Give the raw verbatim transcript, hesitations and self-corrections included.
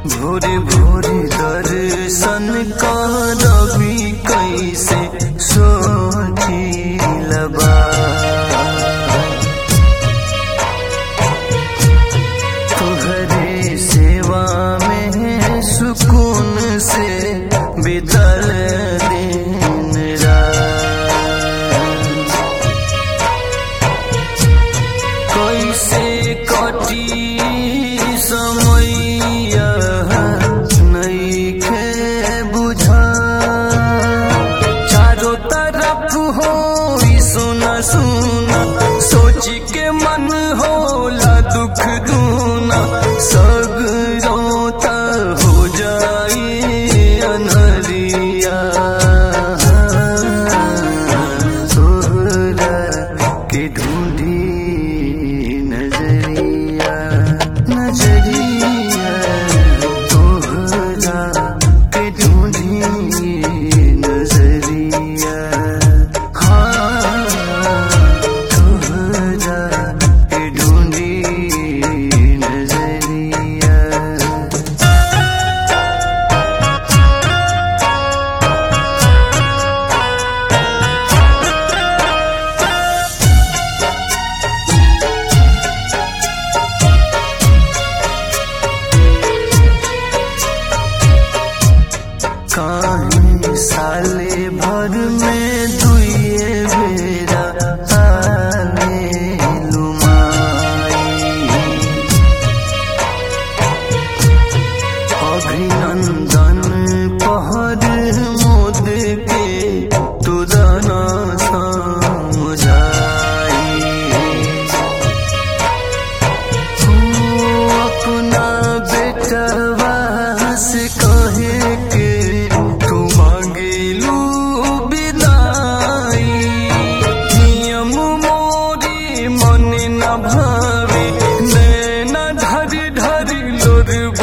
भोरे भोरे दर्शन करबी कैसे सोचिलबा तोहरे सेवा में सुकून से बितल दिन रात कैसे कटी समैया नइखे बुझा चारों तरफ हो सुना सुना सोच के मन होला दुख दूना सगरोता हो जाए अनहरिया तोहरा के ढूंढी नजरिया नजरिया तोहरा के ढूंढी नजरिया हाँ तोहरा के ढूंढी नजरिया काहे साले भर में दुइये बेरा आवेलु माई अभिनंदन पहर मोद के तुदना समझाई तू अपना बेटवा से कहे के तू मांगेलू विदाई नियम मोरी मन न भावे नैना ढर ढर लोर